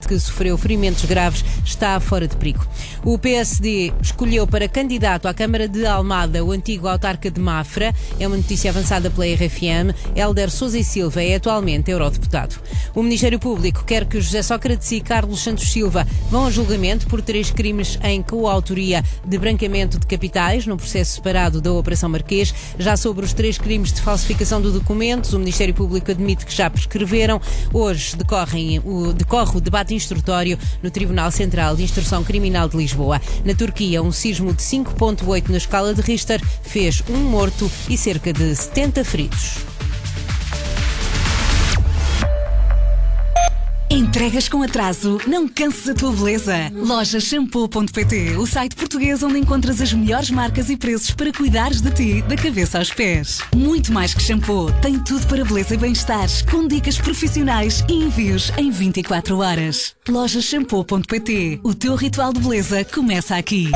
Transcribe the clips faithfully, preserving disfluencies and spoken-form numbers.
que sofreu ferimentos graves, está fora de perigo. O P S D escolheu para candidato à Câmara de Almada o antigo autarca de Mafra. É uma notícia avançada pela R F M. Hélder Sousa e Silva é atualmente eurodeputado. O Ministério Público quer que José Sócrates e Carlos Santos Silva vão a julgamento por três crimes em coautoria de branqueamento de capitais no processo separado da Operação Marquês. Já sobre os três crimes de falsificação de documentos, o Ministério Público admite que já prescreveram. Hoje decorre o, decorre o debate instrutório no Tribunal Central de Instrução Criminal de Lisboa. Na Turquia, um sismo de cinco vírgula oito na escala de Richter fez um morto e cerca de setenta feridos. Entregas com atraso? Não canses a tua beleza. Loja shampoo ponto pt, o site português onde encontras as melhores marcas e preços para cuidares de ti, da cabeça aos pés. Muito mais que shampoo, tem tudo para beleza e bem-estar, com dicas profissionais e envios em vinte e quatro horas. Loja shampoo ponto pt, o teu ritual de beleza começa aqui.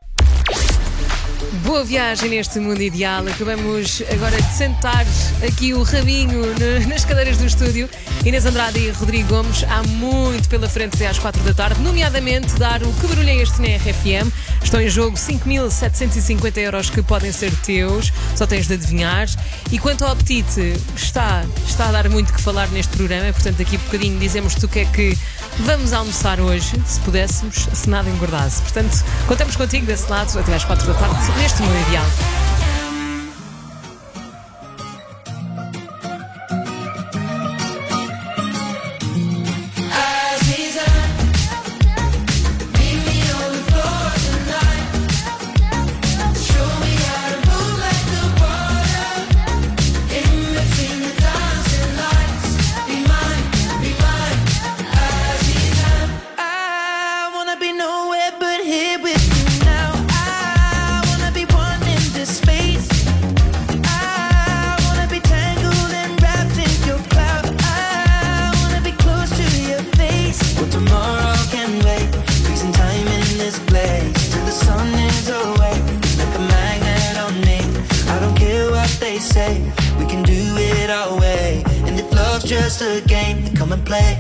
Boa viagem neste mundo ideal. Acabamos agora de sentar aqui o rabinho nas cadeiras do estúdio. Inês Andrade e Rodrigo Gomes, há muito pela frente até às quatro da tarde, nomeadamente dar o que barulho é este na R F M. Estão em jogo cinco mil setecentos e cinquenta euros que podem ser teus, só tens de adivinhar. E quanto ao apetite, está, está a dar muito que falar neste programa, portanto daqui a bocadinho dizemos-te o que é que vamos almoçar hoje, se pudéssemos, se nada engordasse. Portanto, contamos contigo desse lado até às quatro da tarde, neste mundo ideal. We can do it our way, and if love's just a game, then come and play.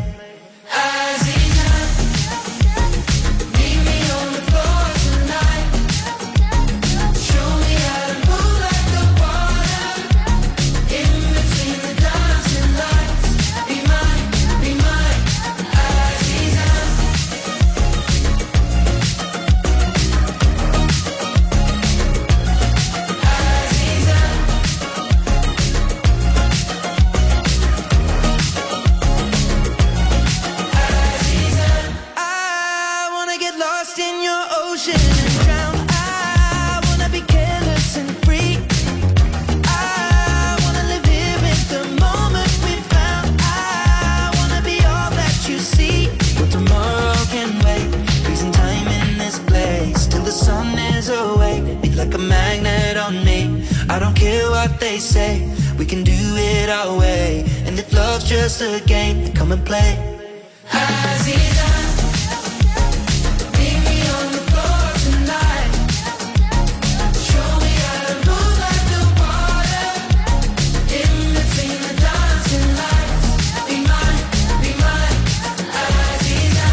Like a magnet on me, I don't care what they say. We can do it our way, and if love's just a game, then come and play. Aziza, meet me on the floor tonight. Show me how to move like the water in between the dancing lights. Be mine, be mine, Aziza.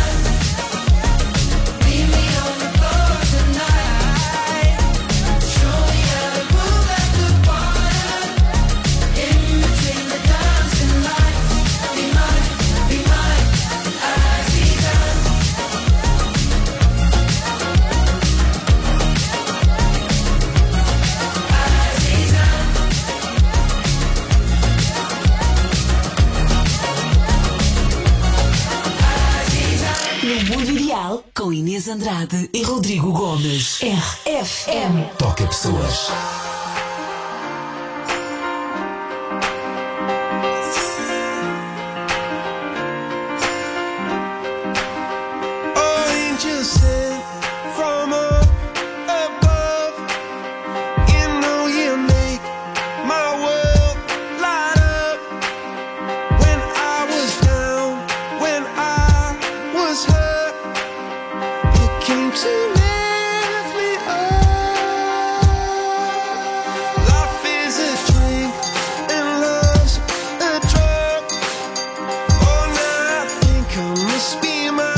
Meet me on the floor tonight. Show me how to move like the water in between the dancing lights. Be mine, be mine, Aziza. Aziza. No Mundo Ideal, com Inês Andrade e Rodrigo Gomes. R F M. Toca pessoas. Angels sent from up above. You know you make my world light up. When I was down, when I was hurt, you came to lift me up. Life is a drink and love's a drug. Oh, now I think I must be mine.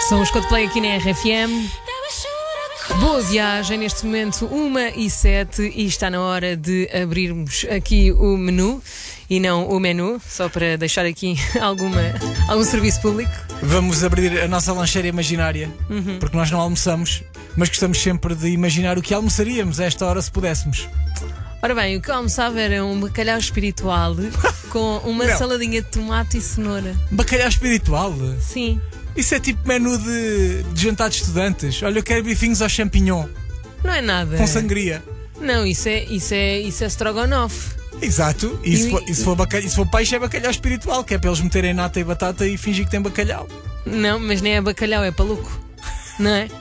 São os Coldplay aqui na R F M. Boa viagem, neste momento uma e sete, e está na hora de abrirmos aqui o menu e não o menu, só para deixar aqui alguma, algum serviço público. Vamos abrir a nossa lancheira imaginária, Uhum. porque nós não almoçamos, mas gostamos sempre de imaginar o que almoçaríamos a esta hora se pudéssemos. Ora bem, o que eu almoçava era um bacalhau espiritual com uma Não. saladinha de tomate e cenoura. Bacalhau espiritual? Sim. Isso é tipo menu de, de jantar de estudantes. Olha, eu quero bifinhos ao champignon Não é nada. com sangria. Não, isso é, isso é, isso é strogonoff. Exato. E, se E- for, e se for bacalhau, se for peixe é bacalhau espiritual, que é para eles meterem nata e batata e fingir que tem bacalhau. Não, mas nem é bacalhau, é paluco. Não é?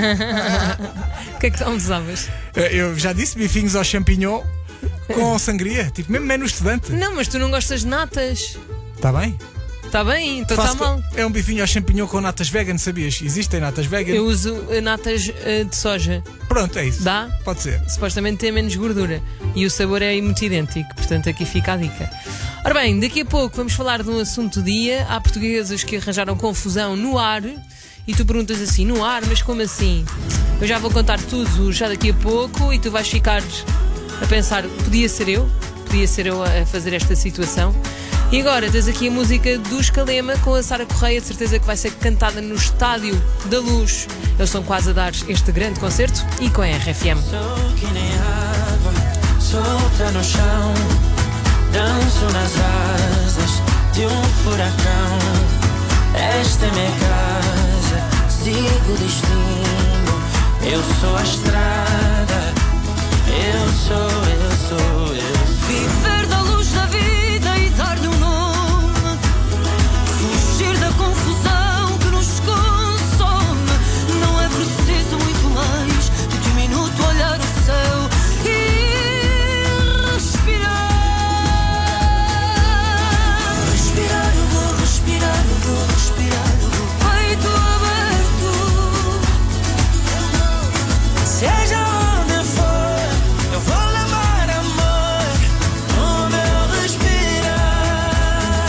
O que é que tu almoçavas? Eh, Eu já disse bifinhos ao champignon com sangria. Tipo, mesmo menu estudante. Não, mas tu não gostas de natas. Está bem? Está bem, então está Faço mal. co- É um bifinho ao champignon com natas vegan, sabias? Existem natas vegan. Eu uso eh, natas eh, de soja. Pronto, é isso. Dá? Pode ser. Supostamente tem menos gordura. E o sabor é muito idêntico. Portanto, aqui fica a dica. Ora bem, daqui a pouco vamos falar de um assunto do dia. Há portugueses que arranjaram confusão no ar. E tu perguntas assim, no ar? Mas como assim? Eu já vou contar tudo já daqui a pouco. E tu vais ficar a pensar, podia ser eu? Podia ser eu a fazer esta situação? E agora tens aqui a música do Escalema com a Sara Correia, de certeza que vai ser cantada no Estádio da Luz. Eles estão quase a dar este grande concerto e com a R F M. Sou que nem água, solta no chão. Danço nas asas de um furacão. Esta é minha casa, sigo o destino. Eu sou a estrada, eu sou, eu sou, eu sou. Viver da luz da vida e dar-lhe um nome. Fugir da confusão que nos consome. Não é preciso muito mais do que um minuto olhar o céu e respirar. Respirar, eu vou respirar, eu vou respirar, eu vou. Peito aberto. Seja onde for, eu vou levar amor no meu respirar.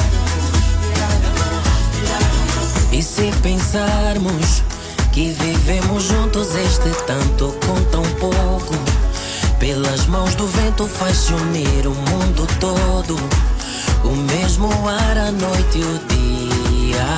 E se pensarmos que vivemos juntos este tanto com tão pouco, pelas mãos do vento faz-se unir o mundo todo, o mesmo ar, a noite e o dia.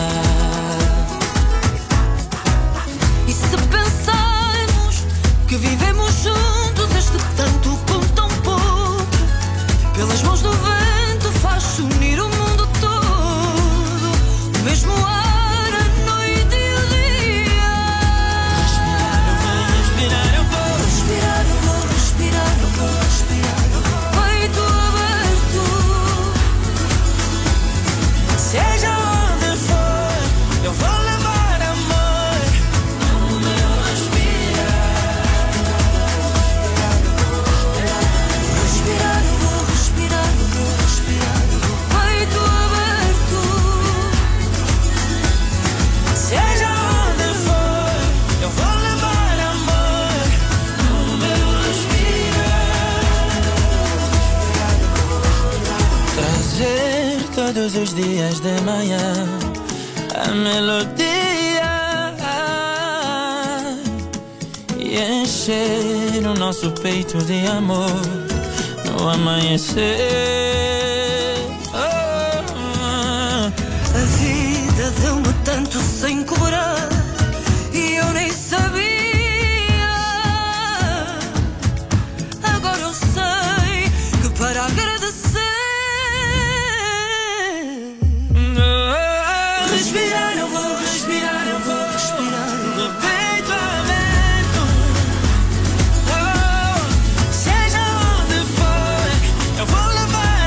E se pensarmos que vivemos juntos este tanto com tão pouco, pelas mãos do vento faz-se unir o mundo todo, o mesmo ar, a noite e o dia. Respirar, eu vou respirar, eu vou respirar, eu vou respirar, eu vou respirar, eu vou. Peito aberto. Seja onde for, eu vou levar amor no meu respirar. Respirar, eu vou respirar, eu vou respirar, eu vou. Peito aberto. Seja onde for, eu vou levar amor no meu respirar. Trazer todos os dias de manhã a melodia e encher o nosso peito de amor no amanhecer. Oh, a vida deu-me tanto sem cobrar e eu nem sabia. Agora eu sei que para agradecer. Respirar, eu vou respirar, eu vou respirar. De peito aberto. Oh, seja onde for, eu vou levar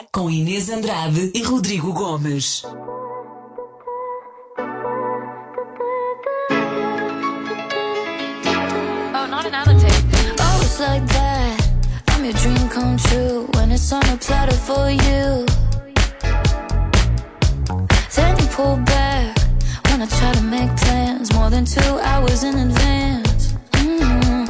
com Inês Andrade e Rodrigo Gomes. Oh, not another tape. Oh, it's like that. I'm your dream come true when it's on a platter for you. Then you pull back when I try to make plans more than two hours in advance. Mm-hmm.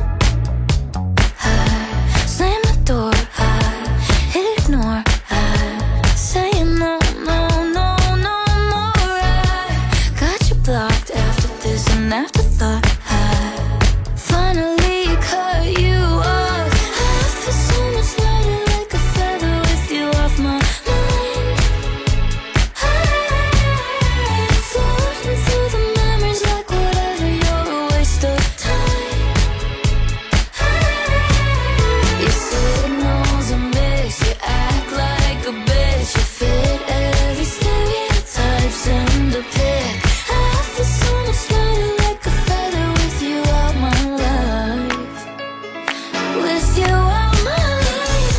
I slam the door, I hit ignore, I say no, no, no, no more. I got you blocked after this and afterthought. I finally cut you off. I feel so much lighter like a feather with you off my mind. I'm floating through the memories like whatever, you're a waste of time. You signals a miss, you act like a bitch, you fit every stereotype, send a pic. I feel so much lighter like a feather with you out my life. With you out my life.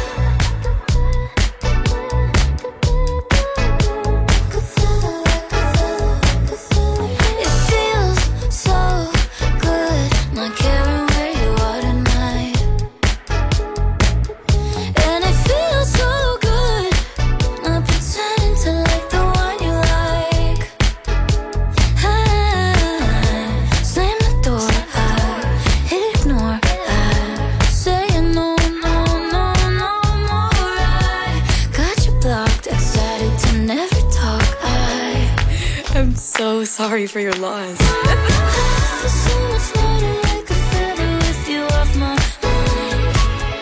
It feels so good not caring where you are tonight. And it feels so good not pretending to like the one you like. I slam the door, I hit ignore, I say no, no, no, no more. I got you blocked, excited to never talk. I I'm so sorry for your loss. feel so much lighter like a feather with you off my mind.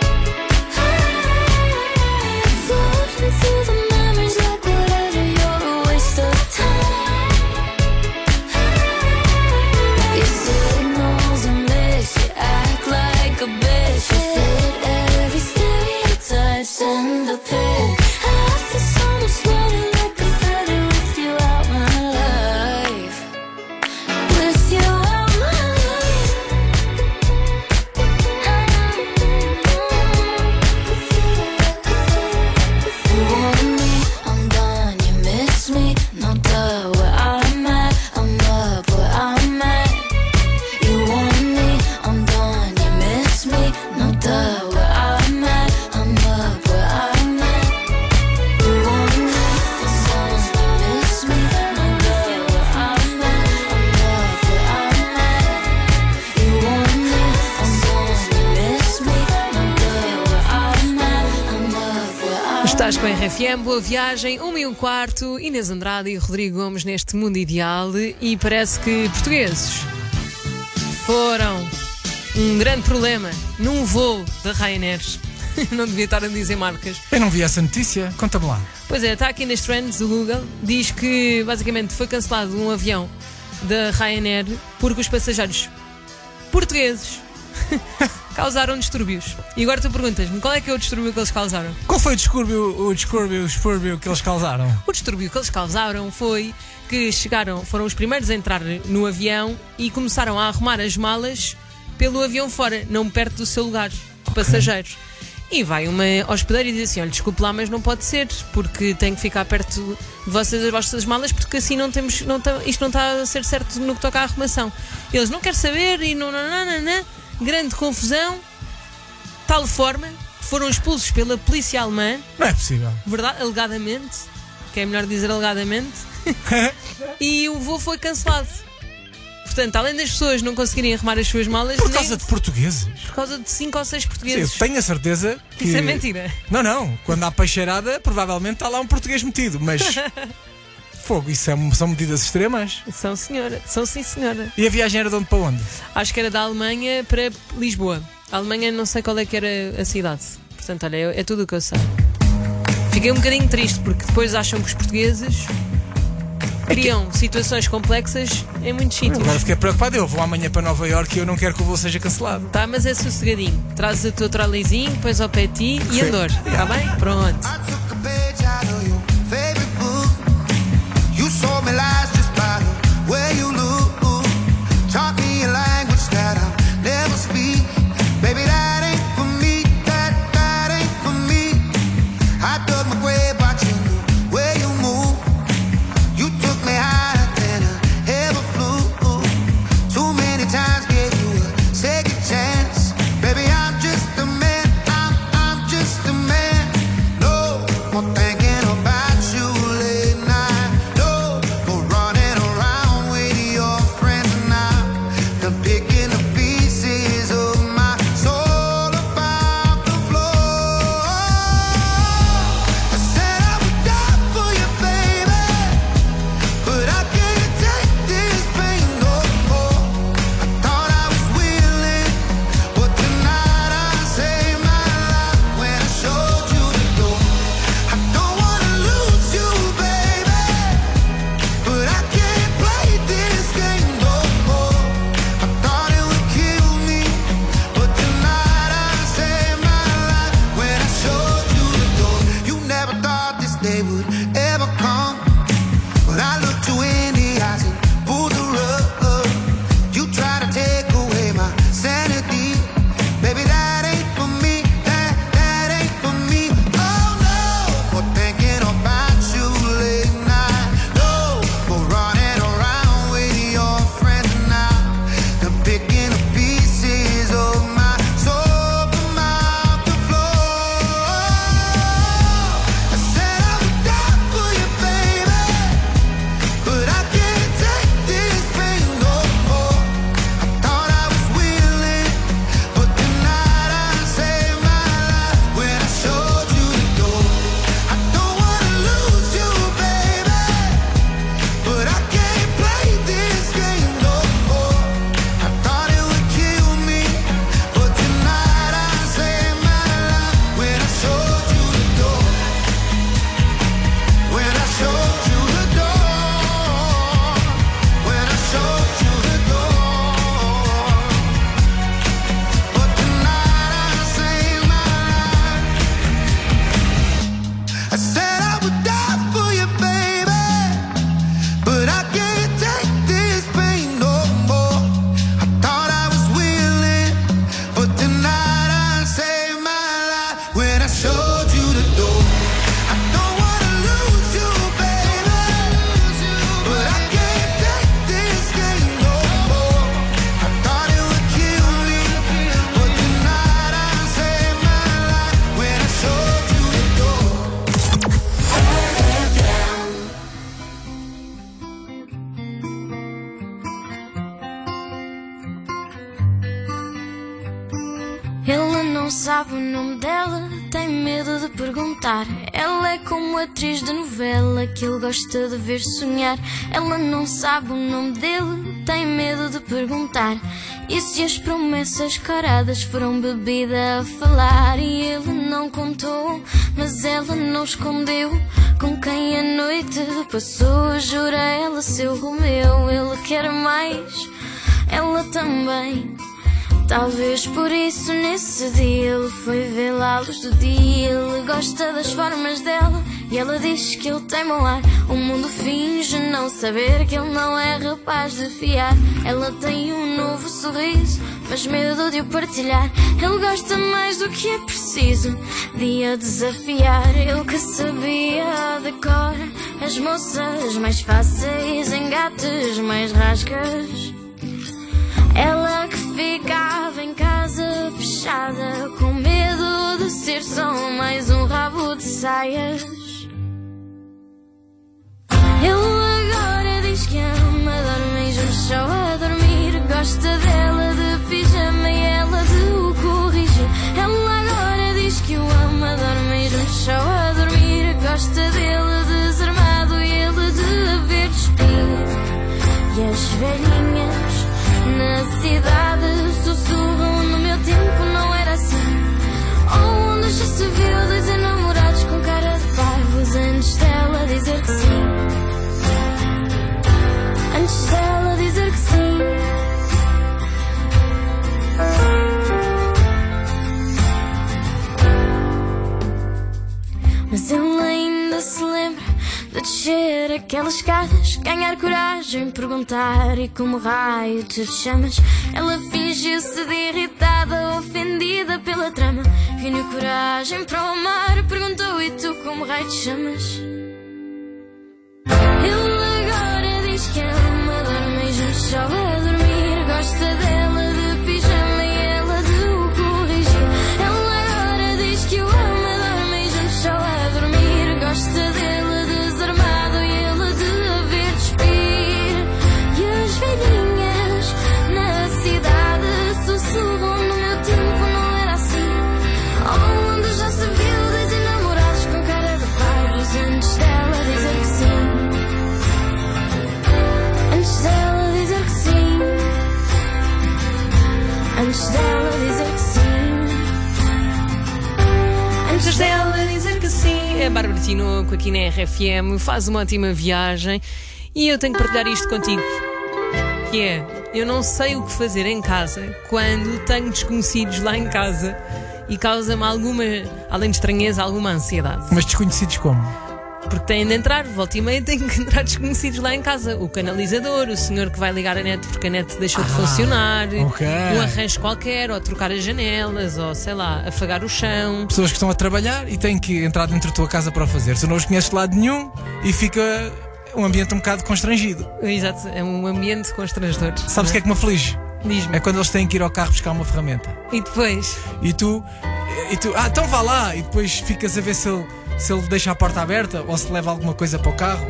I'm floating through the memories like whatever, you're a waste of time. Your signals a miss, you act like a bitch, you fit every stereotype, send a pic. I feel so much lighter like a feather with you out my life. With you out my life. You want me, I'm done, you miss me, no duh, where I'm at, I'm up where I'm at. You want me, I'm done, you miss me, no duh, where I'm at, I'm up where I'm at. You want me, I'm done, you miss me, no duh, where I'm at, I'm up where I'm at. You want me, I'm done, you miss me, no duh, where I'm at, I'm up where I'm at. Estás com a R F M, boa viagem, uma e um quarto, Inês Andrade e Rodrigo Gomes neste mundo ideal, e parece que portugueses foram um grande problema num voo da Ryanair. Não devia estar a dizer marcas. Eu não vi essa notícia, conta-me lá. Pois é, está aqui nas trends do Google, diz que basicamente foi cancelado um avião da Ryanair porque os passageiros portugueses causaram distúrbios. E agora tu perguntas-me, qual é que é o distúrbio que eles causaram? Qual foi o distúrbio, o distúrbio, o distúrbio que eles causaram? O distúrbio que eles causaram foi que chegaram, foram os primeiros a entrar no avião e começaram a arrumar as malas pelo avião fora, não perto do seu lugar de passageiros. E vai uma hospedeira e diz assim: olha, desculpe lá, mas não pode ser, porque tem que ficar perto de vocês as vossas malas, porque assim não temos, não tá, isto não está a ser certo no que toca à arrumação. Eles não querem saber e não, não, não, não, não. Grande confusão, tal forma que foram expulsos pela polícia alemã, Não é possível. verdade, alegadamente, que é melhor dizer alegadamente, e o voo foi cancelado. Portanto, além das pessoas não conseguirem arrumar as suas malas, Por nem- causa de portugueses. por causa de cinco ou seis Sim, eu portugueses. tenho a certeza que. Isso é mentira. Não, não. Quando há peixeirada, provavelmente está lá um português metido. Mas. Fogo, isso é- são medidas extremas. São senhora, são sim senhora. E a viagem era de onde para onde? Acho que era da Alemanha para Lisboa. A Alemanha não sei qual é que era a cidade. Portanto, olha, é, é tudo o que eu sei. Fiquei um bocadinho triste porque depois acham que os portugueses criam situações complexas em muitos sítios. Agora fiquei preocupado. Eu vou amanhã para Nova Iorque e eu não quero que o voo seja cancelado. Tá, mas é sossegadinho. Trazes a tua troleizinho, pões ao pé de ti e Sim. andor. Está bem? Pronto. I took a page out of your favorite book. You sold me lies just by the way you look. Taught me a language that I'll never speak. Baby, that ain't for me. That, that ain't for me. I dug my grave by they would ever come. But I looked you in the eyes and pulled the rug. You try to take away my sanity. Baby, that ain't for me. That, that ain't for me. Oh no, for thinking about you late night. No, for running around with your friends now. And picking the pieces of my soul from out the floor. I said I would die for you, baby, but I can't take this pain no more. I thought I was willing, but tonight I saved my life when I showed you the door. I don't wanna lose you, baby, but I can't play this game no more. I thought it would kill me, but tonight I saved my life when I showed you the door. When I showed you the door. When I showed you the door. But tonight I saved my life. I said I would die for you, baby, but I can't take this pain no more. I thought I was willing, but tonight I saved my life when I showed you the door. I don't wanna lose you, baby, but I can't take this game no more. I thought it would kill me, but tonight I saved my life when I showed you the door. Ele não sabe o nome dela, tem medo de perguntar. Ela é como atriz de novela que ele gosta de ver sonhar. Ela não sabe o nome dele, tem medo de perguntar. E se as promessas caradas foram bebida a falar? E ele não contou, mas ela não escondeu com quem a noite passou. Jura ela seu Romeu, ele quer mais, ela também. Talvez por isso nesse dia ele foi vê-la à luz do dia. Ele gosta das formas dela e ela diz que ele tem mau ar. O mundo finge não saber que ele não é rapaz de fiar. Ela tem um novo sorriso, mas medo de o partilhar. Ele gosta mais do que é preciso de a desafiar. Ele que sabia de cor as moças mais fáceis, engates mais rascas. Ela que ficava em casa fechada, com medo de ser só mais um rabo de saias. Ele agora diz que ama, dorme juntos só a dormir. Gosta dela de pijama e ela de o corrigir. Ela agora diz que o ama, dorme juntos só a dormir. Gosta dele desarmado e ele de a ver despir. E as velhinhas na cidade sussurram: no meu tempo não era assim. Oh, onde já se viu dois enamorados com cara de parvos antes dela dizer que sim. Antes dela dizer que sim. Mas ele ainda se lembra de descer aquelas escadas, ganhar coragem, perguntar: e como raio te chamas? Ela fingiu-se de irritada, ofendida pela trama. Reuniu coragem para o amar, perguntou: e tu como raio te chamas? Ele agora diz que ama, dorme juntos só a dormir. Gosta dela de pijama e ela de o corrigir. Ela agora diz que o ama, dorme juntos só a dormir. Gosta dele desarmado e ele de a ver despir. E as velhinhas na cidade sussurram: no meu tempo não era assim. Oh, onde já se viu dois enamorados com cara de parvos antes dela dizer que sim. Antes dela dizer que sim. Antes dela dizer que sim. Antes dela dizer que sim. A Bárbara Tinoco aqui na R F M faz uma ótima viagem e eu tenho que partilhar isto contigo. Que é, eu não sei o que fazer em casa quando tenho desconhecidos lá em casa e causa-me alguma, além de estranheza, alguma ansiedade. Mas desconhecidos como? Porque têm de entrar, volta e meia, têm que entrar desconhecidos lá em casa. O canalizador, o senhor que vai ligar a net porque a net deixou de funcionar, ok. um arranjo qualquer, ou trocar as janelas, ou sei lá, afagar o chão. Pessoas que estão a trabalhar e têm que entrar dentro da tua casa para o fazer. Tu não os conheces de lado nenhum e fica um ambiente um bocado constrangido. Exato, é um ambiente constrangedor. Sabes o que é que me aflige? Diz-me. É quando eles têm que ir ao carro buscar uma ferramenta. E depois? E tu, e tu, ah, então vá lá. E depois ficas a ver se ele, se ele deixa a porta aberta ou se leva alguma coisa para o carro.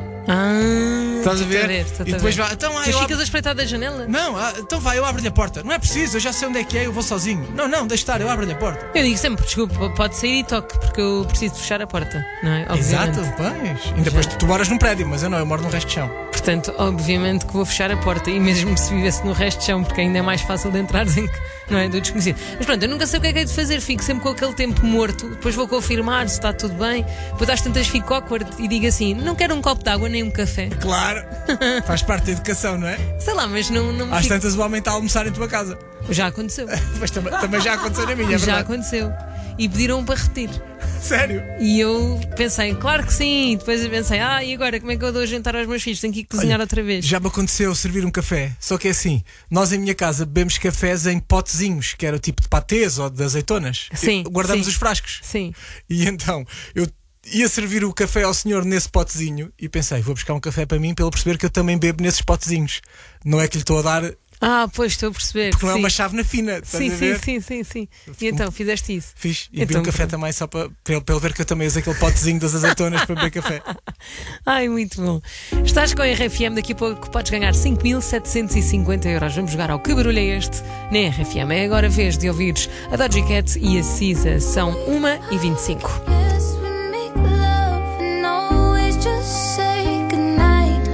Ah, Estás a ver? estou-te E depois ver. vai, então, ah, Tu eu ficas abro- a espreitar da janela? Não, ah, então vai, eu abro-lhe a porta. Não é preciso, eu já sei onde é que é, eu vou sozinho. Não, não, deixa estar, eu abro-lhe a porta. Eu digo sempre, desculpa, pode sair e toque, porque eu preciso fechar a porta, não é? Exato, Obviamente. pois. Ainda depois tu, tu moras num prédio, mas eu não, eu moro num resto de chão. Portanto, obviamente que vou fechar a porta, e mesmo se vivesse no resto de chão, porque ainda é mais fácil de entrar em que, não é? Do desconhecido. Mas pronto, eu nunca sei o que é que é de fazer, fico sempre com aquele tempo morto, depois vou confirmar se está tudo bem, depois às tantas fico awkward e digo assim: não quero um copo de água nem um café. Claro, faz parte da educação, não é? Sei lá, mas não, não me Às fico... tantas o homem está a almoçar em tua casa. Já aconteceu. Mas também, também já aconteceu na minha, é Já verdade. aconteceu. E pediram para repetir. Sério? E eu pensei, claro que sim. E depois eu pensei, ah, e agora como é que eu dou a jantar aos meus filhos? Tenho que ir cozinhar Olha, outra vez. Já me aconteceu servir um café. Só que é assim, nós em minha casa bebemos cafés em potezinhos, que era o tipo de patês ou de azeitonas. Sim, E guardamos sim. os frascos. Sim. E então, eu ia servir o café ao senhor nesse potezinho e pensei, vou buscar um café para mim para ele perceber que eu também bebo nesses potezinhos. Não é que lhe estou a dar, Ah, pois estou a perceber. porque não é sim. uma chávena fina. Estás Sim, a sim, ver? sim, sim, sim. E então, fizeste isso? Fiz. E Então, bebi um café pronto. também só para, para, ele, para ele ver que eu também uso aquele potezinho das azeitonas para beber café. Ai, muito bom. Estás com a R F M, daqui a pouco podes ganhar cinco mil setecentos e cinquenta euros. Vamos jogar ao Que Barulho é Este na R F M. É agora a vez de ouvires a Doja Cat e a Cisa. São uma e vinte e cinco. Yes, we make love and always just say goodnight.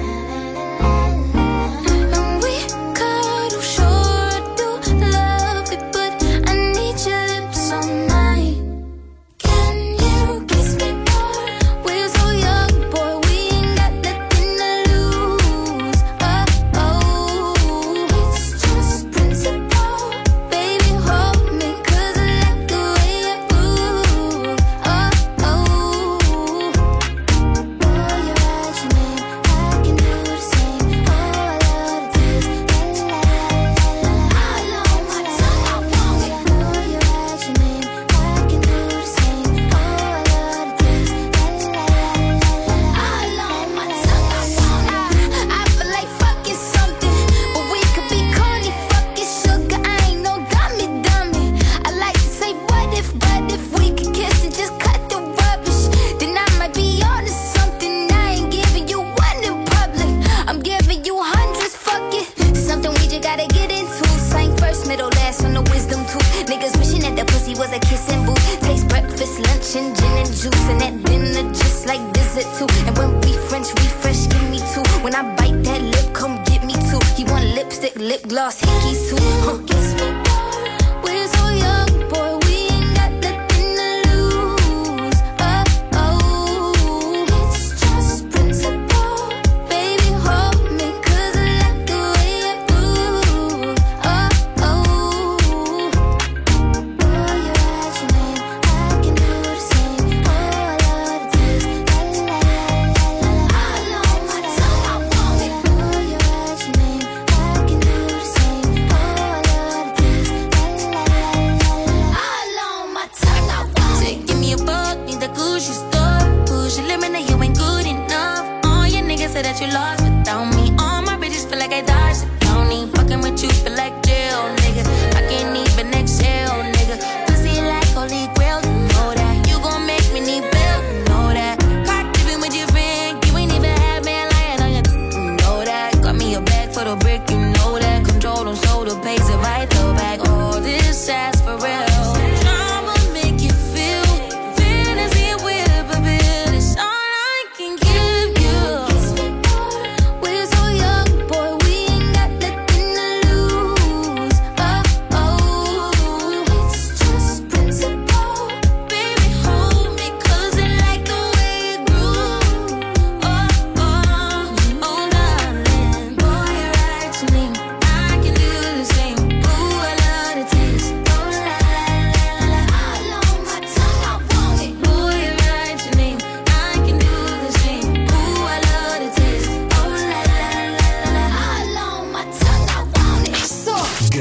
And we cuddle, sure do love it, but I need your lips all night. Can you kiss me more? We're so young, boy, we ain't got nothing to lose. Oh, oh, it's just principle. Baby, hold me, 'cause I like the way you move. Oh, oh. Boy, you write your name, I can do the same. Oh, I love the taste. La, la, la, la, la. I love my tongue, I want it. Boy, you write your name, I can do the same. Oh, I love the taste. La, la, la, la, la. I love my tongue, I want it. I feel like fucking something, but we could be corny, fucking sugar. I ain't no dummy, dummy. I like to say, what if, but if we could kiss and just cut the rubbish, then I might be on to something. I ain't giving you one in public, I'm giving you hundreds, fuck it. Something we just gotta get into. Sang first, middle, last on the wisdom tooth. Niggas wishing that the pussy was a kissing booth. Taste breakfast, lunch, and gin and juice. And at dinner, just like dessert too. And when we French refresh, give me two. When I bite that lip, come get me two. He want lipstick, lip gloss, hickeys too. Huh. Kiss me more. We're so young, boy, we ain't got nothing to lose. Oh, oh, it's just principle. Baby, hold me, 'cause I like the way you move. Oh, oh. Boy, you write your name, I can do the same. Oh, I love the taste. La, la, la, la, la. I love my tongue, I want it. Boy, you write your name, I can do the same. Oh, I love the taste. La, la, la, la, la. I love my tongue, I want it. Give me a buck, need the Gucci store. Push your limit, now you ain't good enough. All your niggas say that you lost without me. All my bitches feel like I dodged the county. Fucking with you feel like jail, nigga. I can't even exhale, nigga. Pussy like holy grail, you know that. You gon' make me need bail, you know that. Caught dipping with your friend, you ain't even had man lying on your, you know that. Got me a bag for the brick, you know that. Control them, so the pace it right though back. All this ass for real. Drama make you feel fantasy with a bill. It's all I can give you. Kiss me more.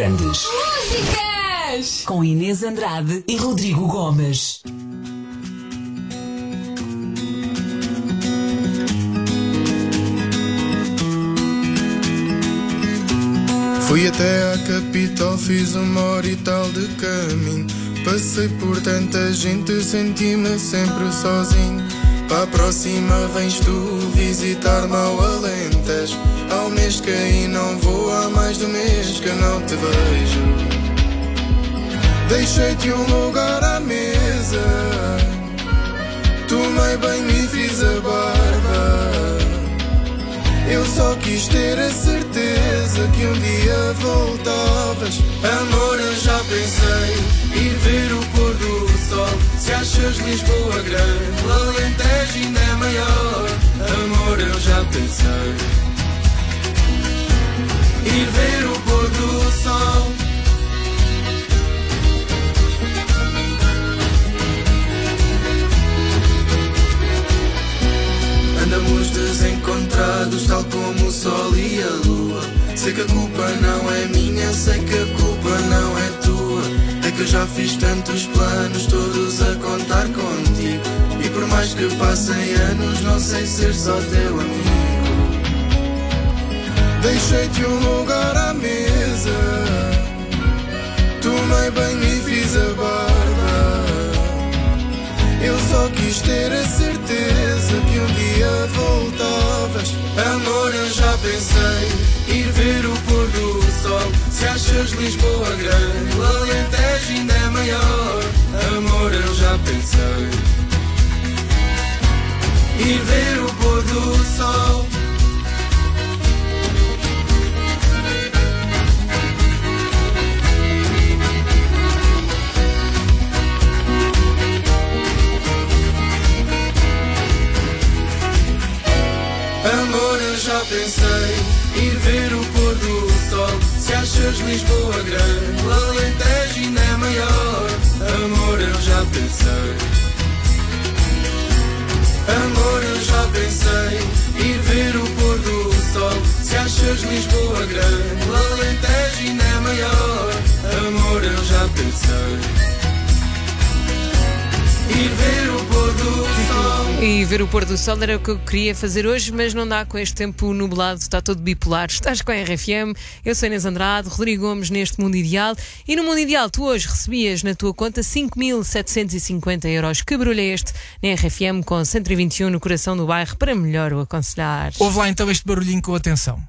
grandes. Músicas! Com Inês Andrade e Rodrigo Gomes. Fui até à capital, fiz uma hora e tal de caminho. Passei por tanta gente, senti-me sempre sozinho. Para a próxima vens tu visitar-me ao Alentejo. Ao mês que aí não vou, há mais de um mês que não te vejo. Deixei-te um lugar à mesa, tomei banho e fiz a barba. Eu só quis ter a certeza que um dia voltavas. Amor, eu já pensei ir ver o pôr do sol. Se achas Lisboa grande, o Alentejo ainda é maior. Amor, eu já pensei ir ver o pôr do sol. Andamos desencontrados, tal como o sol e a lua. Sei que a culpa não é minha, sei que a culpa não é tua. É que eu já fiz tantos planos, todos a contar contigo. E por mais que passem anos, não sei ser só teu amigo. Deixei-te um lugar à mesa, tomei banho e fiz a barba. Eu só quis ter a certeza que um dia voltavas. Amor, eu já pensei ir ver o pôr do sol. Se achas Lisboa grande, o Alentejo ainda é maior. Amor, eu já pensei ir ver o pôr do sol. Amor, eu já pensei ir ver o pôr do sol. Se achas Lisboa grande, o Alentejo ainda é maior. Amor, eu já pensei. Amor, eu já pensei ir ver o pôr do sol. Se achas Lisboa grande, o Alentejo ainda é maior. Amor, eu já pensei ir ver o pôr do sol. E ver o pôr do sol era o que eu queria fazer hoje, mas não dá com este tempo nublado, está todo bipolar. Estás com a R F M, eu sou Inês Andrade, Rodrigo Gomes neste Mundo Ideal. E no Mundo Ideal tu hoje recebias na tua conta cinco mil setecentos e cinquenta euros. Que barulho é este na R F M com cento e vinte e um no coração do bairro para melhor o aconselhar? Ouve lá então este barulhinho com atenção.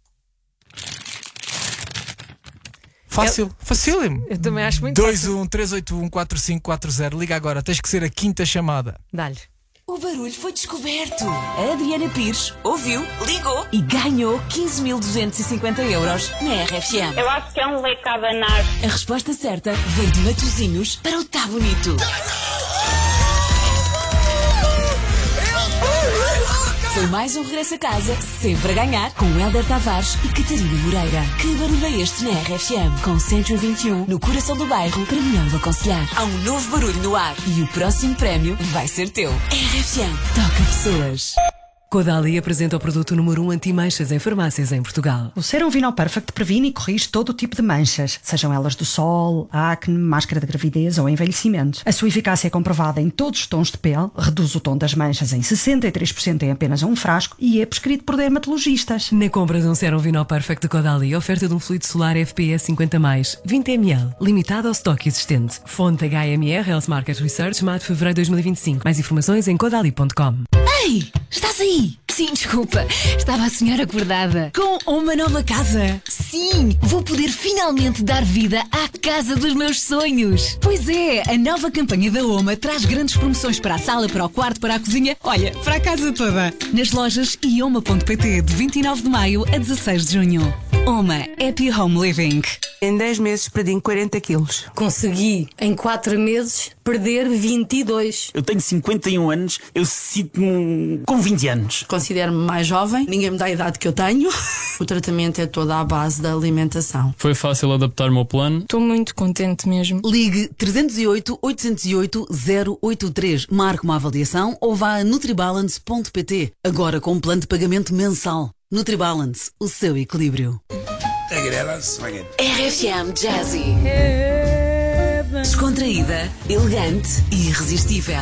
Fácil, facílimo. Eu também acho muito dois fácil. um três oito um quatro cinco quatro zero. Liga agora, tens que ser a quinta chamada. Dá-lhe. O barulho foi descoberto. A Adriana Pires ouviu, ligou e ganhou quinze mil duzentos e cinquenta euros na R F M. Eu acho que é um leque a abanar. A resposta certa veio de Matosinhos para o Tá Bonito. Foi mais um regresso a casa, sempre a ganhar, com Hélder Tavares e Catarina Moreira. Que barulho é este na R F M? Com cento e vinte e um no coração do bairro para melhor o aconselhar. Há um novo barulho no ar e o próximo prémio vai ser teu. R F M, toca pessoas. Caudalie apresenta o produto número um anti-manchas em farmácias em Portugal. O Serum Vinol Perfect previne e corrige todo o tipo de manchas, sejam elas do sol, acne, máscara de gravidez ou envelhecimento. A sua eficácia é comprovada em todos os tons de pele, reduz o tom das manchas em sessenta e três por cento em apenas um frasco e é prescrito por dermatologistas. Na compra de um Serum Vinol Perfect de Caudalie, oferta de um fluido solar F P S cinquenta mais, vinte mililitros, limitado ao estoque existente. Fonte H M R Health Market Research, maio de fevereiro de dois mil e vinte e cinco. Mais informações em caudalie ponto com. Ei, estás aí? Sim, desculpa, estava a sonhar acordada. Com uma nova casa? Sim, vou poder finalmente dar vida à casa dos meus sonhos. Pois é, a nova campanha da Oma traz grandes promoções para a sala, para o quarto, para a cozinha, olha, para a casa toda. Nas lojas e oma ponto pt de vinte e nove de maio a dezasseis de junho. Oma, Happy Home Living. Em dez meses perdi quarenta quilos. Consegui, em quatro meses, perder vinte e dois. Eu tenho cinquenta e um anos, eu sinto-me com vinte anos. Considero-me mais jovem, ninguém me dá a idade que eu tenho. O tratamento é todo à base da alimentação. Foi fácil adaptar-me ao plano. Estou muito contente mesmo. Ligue trezentos e oito, oitocentos e oito, zero oito três, marque uma avaliação ou vá a nutribalance ponto pt. Agora com um plano de pagamento mensal. Nutribalance, o seu equilíbrio. it, Evans. Bring it. R F M Jazzy. Descontraída, elegante e irresistível.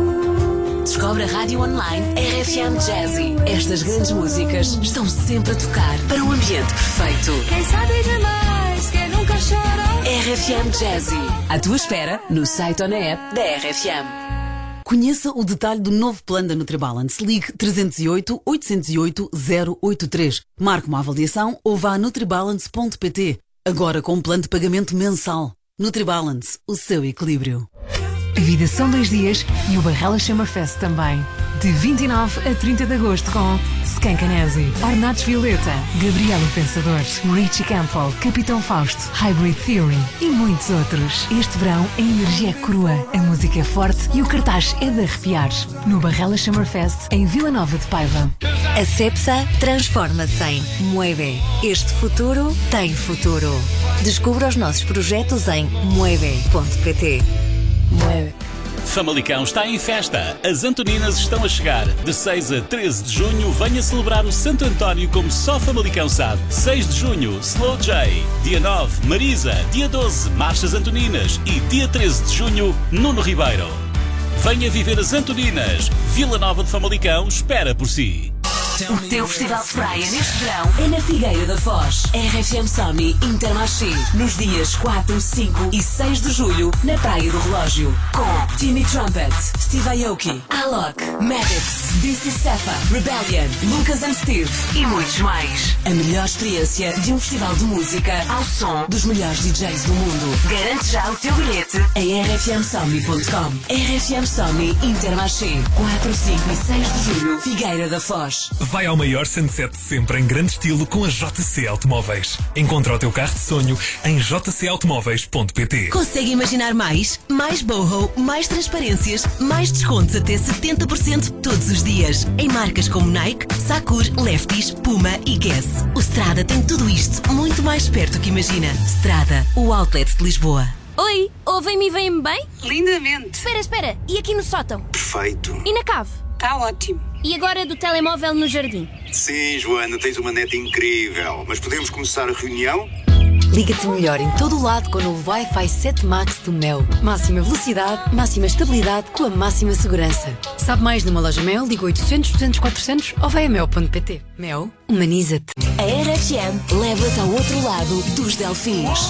Descobre a rádio online R F M Jazzy. Estas grandes músicas estão sempre a tocar para um ambiente perfeito. Quem sabe demais, quem nunca chorou. R F M Jazzy. À tua espera, no site ou na app da R F M. Conheça o detalhe do novo plano da NutriBalance. Ligue três zero oito, oito zero oito, zero oito três. Marque uma avaliação ou vá a nutribalance ponto pt. Agora com um plano de pagamento mensal. NutriBalance, o seu equilíbrio. A vida são dois dias e o Barrela Summerfest também. De vinte e nove a trinta de agosto com Skankanese, Ornatos Violeta, Gabriel o Pensador, Richie Campbell, Capitão Fausto, Hybrid Theory e muitos outros. Este verão a energia é crua, a música é forte e o cartaz é de arrepiar. No Barrela Summerfest em Vila Nova de Paiva. A Cepsa transforma-se em Mueve. Este futuro tem futuro. Descubra os nossos projetos em mueve ponto pt. Mueve. Famalicão está em festa. As Antoninas estão a chegar. De seis a treze de junho, venha celebrar o Santo António como só Famalicão sabe. seis de junho, Slow J. Dia nove, Marisa. Dia doze, Marchas Antoninas. E dia treze de junho, Nuno Ribeiro. Venha viver as Antoninas. Vila Nova de Famalicão espera por si. O teu festival de praia neste verão é na Figueira da Foz. R F M Sony Intermarché. Nos dias quatro, cinco e seis de julho, na Praia do Relógio. Com Timmy Trumpet, Steve Aoki, Alok, Maddox, D C Safa, Rebellion, Lucas and Steve e muitos mais. A melhor experiência de um festival de música ao som dos melhores D Js do mundo. Garante já o teu bilhete em r f m sony ponto com. R F M Sony Intermarché. quatro, cinco e seis de julho, Figueira da Foz. Vai ao maior sunset de sempre em grande estilo com a J C Automóveis. Encontra o teu carro de sonho em j c automóveis ponto pt. Consegue imaginar mais? Mais boho, mais transparências, mais descontos até setenta por cento todos os dias. Em marcas como Nike, Sakura, Lefties, Puma e Guess. O Strada tem tudo isto muito mais perto que imagina. Strada, o outlet de Lisboa. Oi, ouvem-me e veem-me bem? Lindamente. Espera, espera, e aqui no sótão? Perfeito. E na cave? Está ótimo. E agora do telemóvel no jardim? Sim, Joana, tens uma neta incrível. Mas podemos começar a reunião? Liga-te melhor em todo o lado com o novo Wi-Fi sete Max do Mel. Máxima velocidade, máxima estabilidade com a máxima segurança. Sabe mais numa loja Mel? Liga oitocentos, duzentos, quatrocentos ou vai a mel ponto pt. Mel, humaniza-te. A R F M leva-te ao outro lado dos Delfins.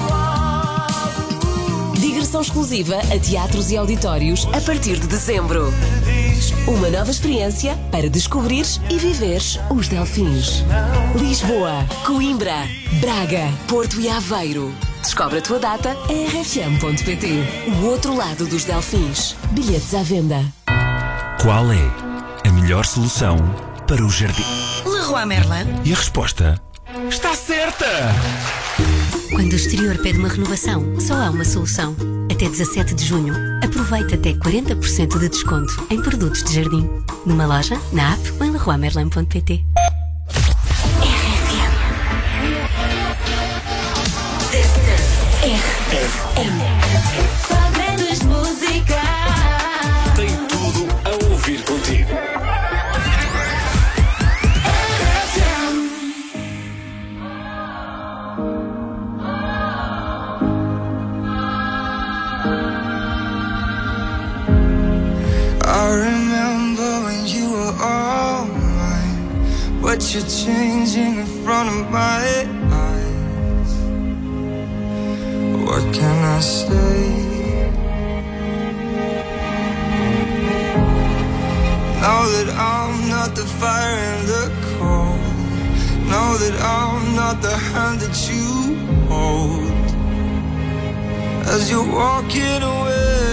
Digressão exclusiva a teatros e auditórios a partir de dezembro. Uma nova experiência para descobrires e viveres os Delfins. Lisboa, Coimbra, Braga, Porto e Aveiro. Descobre a tua data em r f m ponto pt. O outro lado dos Delfins. Bilhetes à venda. Qual é a melhor solução para o jardim? Leroy Merlin. E a resposta está certa! Quando o exterior pede uma renovação, só há uma solução. Até dezassete de junho, aproveita até quarenta por cento de desconto em produtos de jardim. Numa loja, na app ou em leroy merlin ponto pt. R F M. Só grandes músicas. Tem tudo a ouvir contigo. I remember when you were all mine, but you're changing in front of my eyes. What can I say? Now that I'm not the fire and the cold, now that I'm not the hand that you hold, as you're walking away,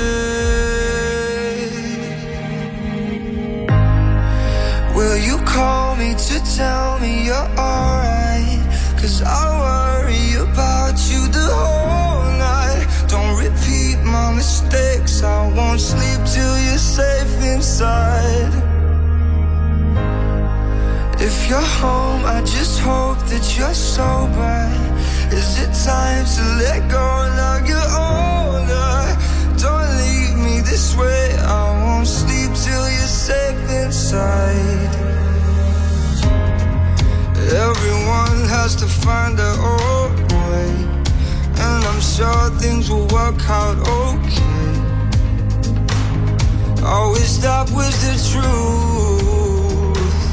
will you call me to tell me you're alright? Cause I worry about you the whole night. Don't repeat my mistakes, I won't sleep till you're safe inside. If you're home, I just hope that you're sober. Is it time to let go now you're older? Don't leave me this way, I won't sleep till you're safe inside. Everyone has us to find our own way. And I'm sure things will work out okay. All we stopped was the truth.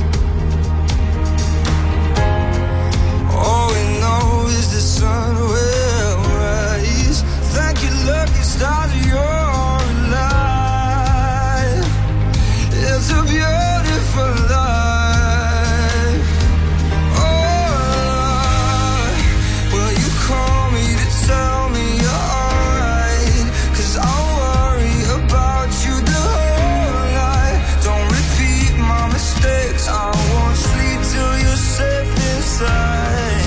All we know is the sun will rise. Thank you, lucky stars, you're alive. It's a beautiful life. Oh, Lord, will you call me to tell me you're alright? 'Cause I'll worry about you the whole night. Don't repeat my mistakes. I won't sleep till you're safe inside.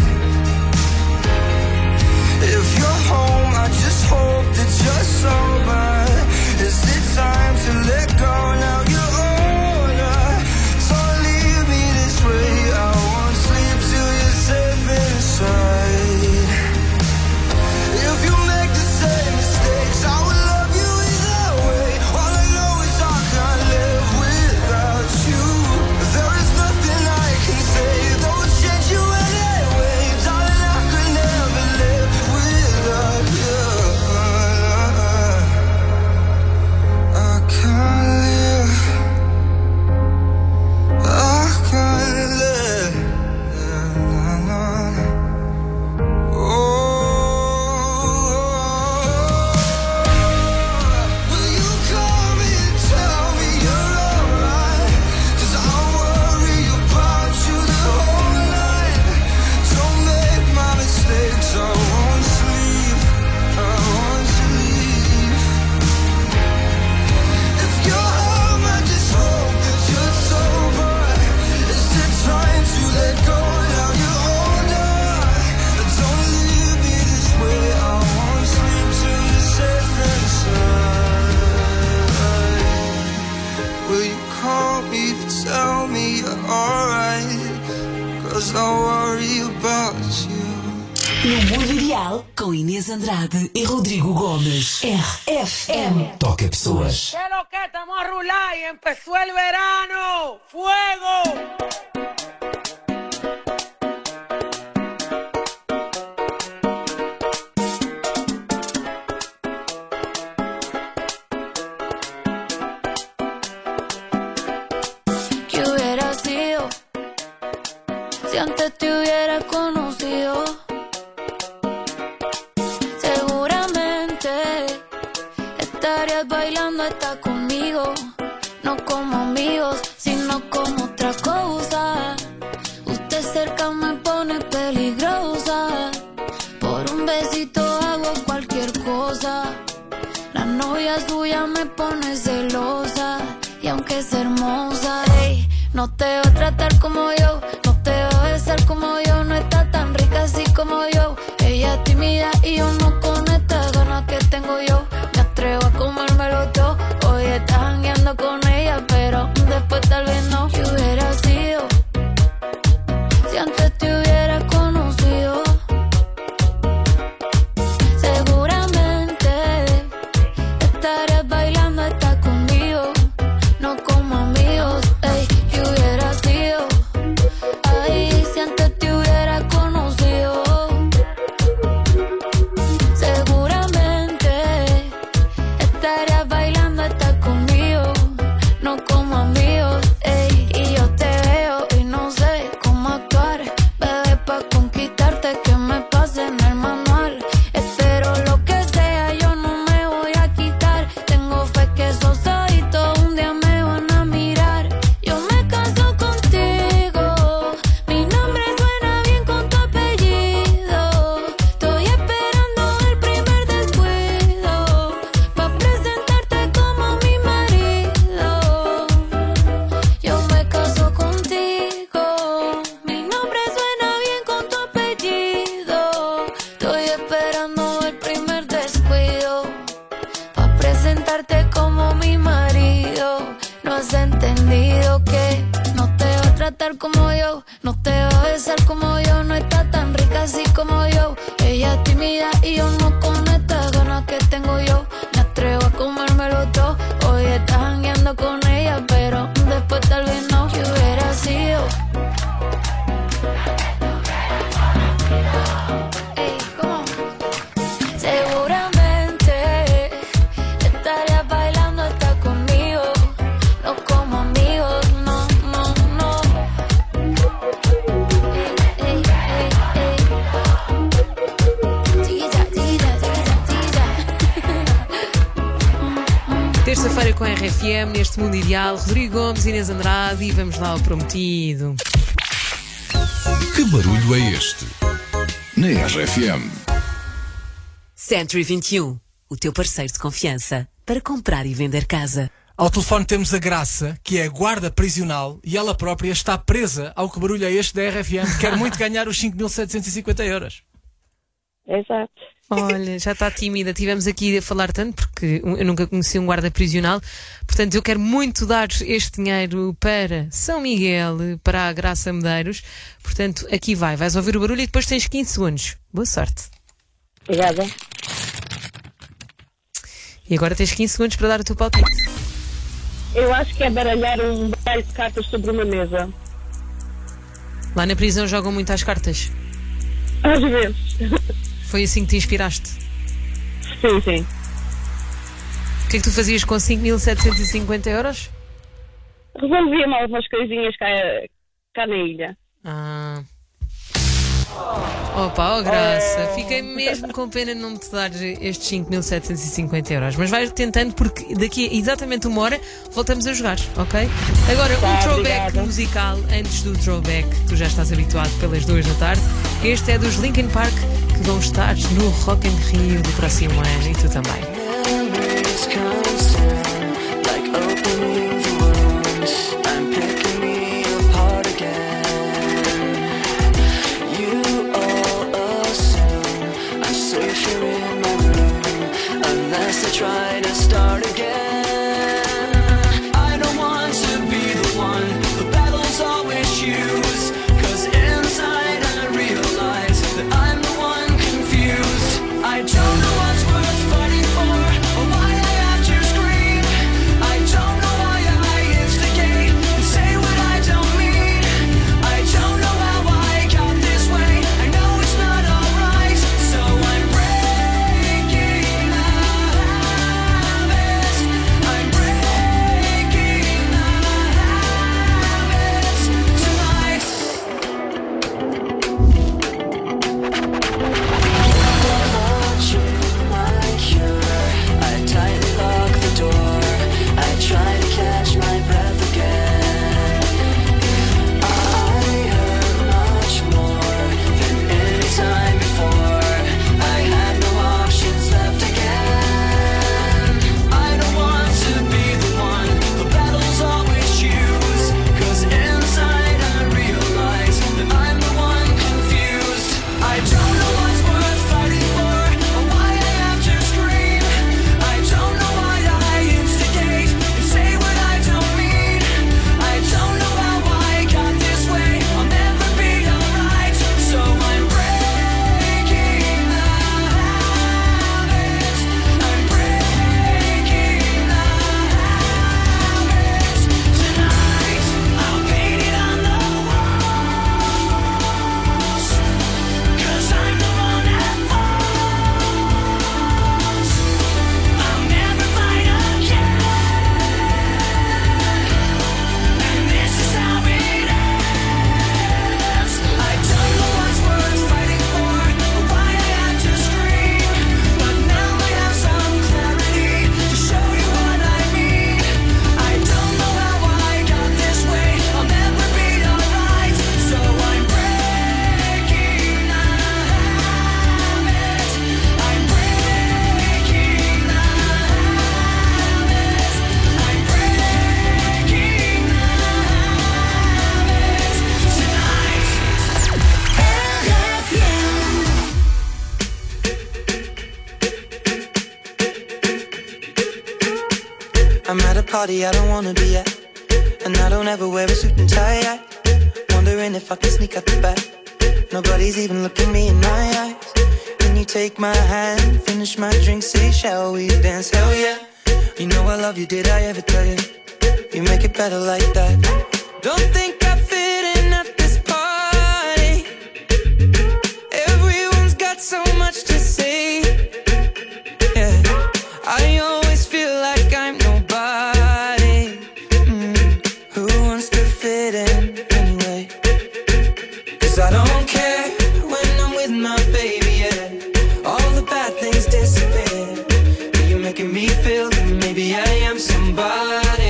If you're home, I just hope that you're sober. Is it time to let go now? You're older. Don't leave me this way. I won't sleep till you're safe inside. If you make the same mistakes, I will love you either way. All I know is I can't live without you. There is nothing I can say that will change you anyway. Darling, I could never live without you. I can't live. I can't live. Na, na, na. Will you call me and tell me you're alright? 'Cause I worry about you the whole night. Don't make my mistakes. I won't sleep. I want to leave. If you're home, I just hope that you're sober. Is it time to let go now? You're older. Don't leave me this way. I won't sleep till you're safe inside. Will you call me to tell me you're alright? 'Cause I worry about you. No Mundo Ideal, com Inês Andrade e Rodrigo Gomes. R F M. Toca pessoas. ¿Qué es lo que estamos a rular y empezó el verano? ¡Fuego! ¿Qué hubiera sido si antes te hubiera conocido? Seguramente estarías bailando hasta conmigo, no como amigos, sino como otra cosa. Usted cerca me pone peligrosa, por un besito hago cualquier cosa. La novia suya me pone celosa, y aunque es hermosa, ey, no te va a tratar como yo, no te va a besar como yo, no está tan rica así como yo. Ella es tímida y yo no con estas ganas que tengo yo. Me atrevo a comérmelo todo. Hoy estás jangueando con ella, pero después tal vez no. ¿Qué hubiera sido si antes te hubiera conocido? Seguramente estarías bailando hasta conmigo, no como amigos. Ey, ¿qué hubiera sido? Ay, si antes te hubiera conocido. Seguramente estarías bailando hasta conmigo, no como amigos. Ey, F M, neste Mundo Ideal. Rodrigo Gomes, Inês Andrade e vamos lá ao prometido. Que barulho é este? Na R F M. Century vinte e um, o teu parceiro de confiança para comprar e vender casa. Ao telefone temos a Graça, que é guarda prisional e ela própria está presa ao que barulho é este da R F M. Quer muito ganhar os cinco mil setecentos e cinquenta euros. Exato. Olha, já está tímida. Tivemos aqui a falar tanto porque eu nunca conheci um guarda prisional. Portanto, eu quero muito dar este dinheiro para São Miguel, para a Graça Medeiros. Portanto, aqui vai. Vais ouvir o barulho e depois tens quinze segundos. Boa sorte. Obrigada. E agora tens quinze segundos para dar o teu palpite. Eu acho que é baralhar um baralho de cartas sobre uma mesa. Lá na prisão jogam muito às cartas? Às vezes. Foi assim que te inspiraste? Sim, sim. O que é que tu fazias com cinco mil setecentos e cinquenta euros? Resolvia-me algumas coisinhas cá, cá na ilha. Ah. Opa, oh Graça, fiquei mesmo com pena de não te dar estes cinco mil setecentos e cinquenta euros. Mas vais tentando porque daqui a exatamente uma hora voltamos a jogar, ok? Agora, Tá, um throwback obrigada. musical antes do throwback, tu já estás habituado pelas duas da tarde. Este é dos Linkin Park, que vão estar no Rock in Rio do próximo ano e tu também. Try to start again. I don't want to be the one the battles always choose. Cause inside I realize that I'm the one confused. I don't know what's worth fighting for or why I have to scream. I don't know why I instigate and say what I don't mean. I don't know how I got this way. I know it's not alright, so I'm breaking out. I'm at a party I don't wanna be at, and I don't ever wear a suit and tie. I wondering if I can sneak out the back. Nobody's even looking me in my eyes. Can you take my hand, finish my drink, say shall we dance? Hell yeah. You know I love you, did I ever tell you? You make it better like that. Don't think I fit in at this party. Everyone's got so much to say. Yeah, I always feel like I'm nobody. Mm, who wants to fit in anyway? Cause I don't care when I'm with my baby, yeah. All the bad things disappear. You're making me feel that maybe I am somebody.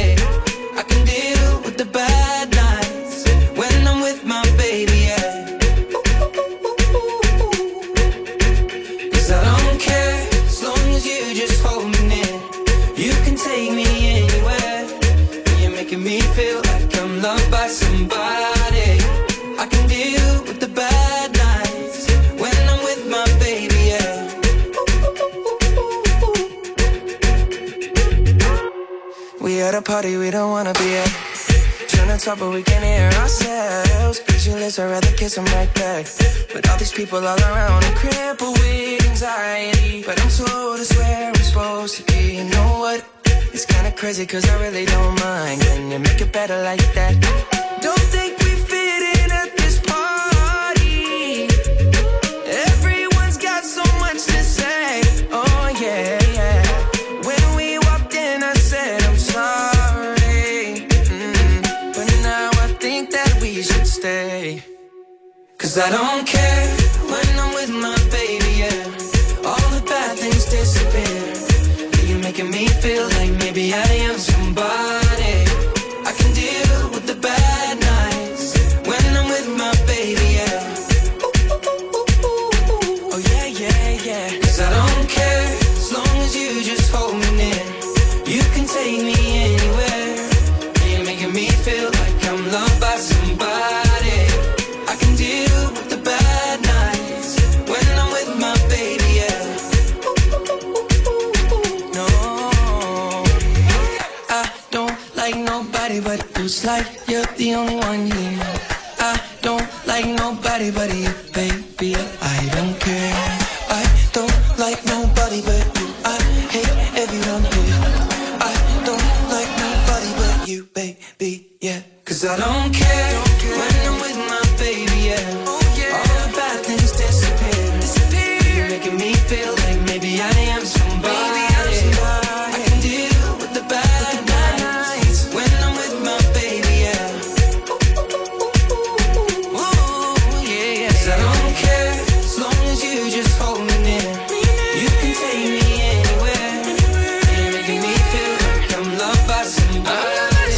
somebody. I can deal with the bad nights when I'm with my baby, yeah. We at a party we don't wanna be at. Trying to talk but we can't hear ourselves. Pictureless, I'd rather kiss them right back. But all these people all around, I'm crippled with anxiety. But I'm told it's where I'm supposed to be. You know what? It's kinda crazy cause I really don't mind. Can you make it better like that? Don't think we fit in at this party. Everyone's got so much to say. Oh yeah, yeah. When we walked in I said I'm sorry, mm, but now I think that we should stay. Cause I don't care when I'm with my baby, yeah. All the bad things disappear. You're making me feel like maybe I am somebody. I can deal with the bad nights when I'm with my baby, yeah. Oh yeah, yeah, yeah. Cause I don't care as long as you just hold me near. You can take me anywhere. You're making me feel like I'm loved by somebody. I can deal with the bad nights when I'm with my baby, yeah. No, I don't like nobody but you. It's like you're the only one here. I don't like nobody but you, baby. I don't care. I don't like nobody but you. I hate everyone here. I don't like nobody but you, baby, yeah. Cause I don't care, don't care. When I'm with my baby, yeah. Oh, yeah. All the bad things disappear. disappear. You're making me feel like maybe I am somebody. Maybe I'm somebody. I can deal with the bad, with the bad nights when I'm with my baby, yeah. Ooh, yeah, yeah. Cause I don't care as long as you just hold me near. You can take me anywhere. You're making me feel like I'm loved by somebody.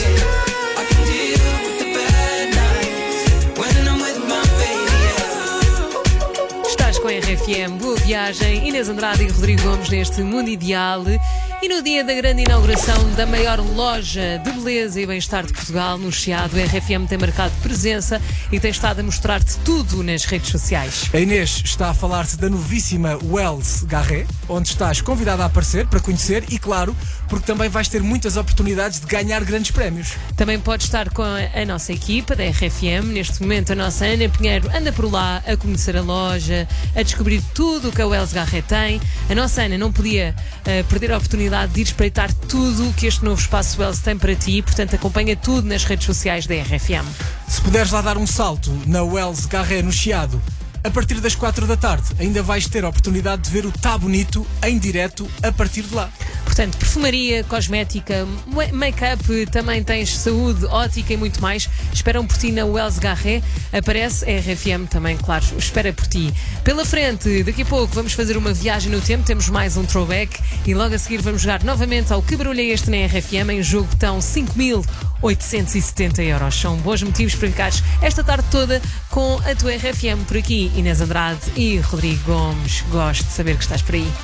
Com a R F M, boa viagem. Inês Andrade e Rodrigo Gomes neste Mundo Ideal. E no dia da grande inauguração da maior loja de beleza e bem-estar de Portugal, no Chiado, a R F M tem marcado presença e tem estado a mostrar-te tudo nas redes sociais. A Inês está a falar-te da novíssima Wells Garret, onde estás convidada a aparecer para conhecer e, claro, porque também vais ter muitas oportunidades de ganhar grandes prémios. Também podes estar com a, a nossa equipa da R F M. Neste momento, a nossa Ana Pinheiro anda por lá a conhecer a loja, a descobrir tudo o que a Wells Garret tem. A nossa Ana não podia uh, perder a oportunidade de ir espreitar tudo o que este novo espaço Wells tem para ti, portanto acompanha tudo nas redes sociais da R F M. Se puderes lá dar um salto na Wells Garret no Chiado, a partir das quatro da tarde ainda vais ter a oportunidade de ver o Tá Bonito em direto a partir de lá. Portanto, perfumaria, cosmética, make-up, também tens saúde, ótica e muito mais. Esperam por ti na Wells Garret. Aparece a R F M também, claro, espera por ti. Pela frente, daqui a pouco vamos fazer uma viagem no tempo, temos mais um throwback e logo a seguir vamos jogar novamente ao Que Barulho é Este na R F M. Em jogo estão cinco mil oitocentos e setenta euros. São bons motivos para ficares esta tarde toda com a tua R F M. Por aqui, Inês Andrade e Rodrigo Gomes. Gosto de saber que estás por aí.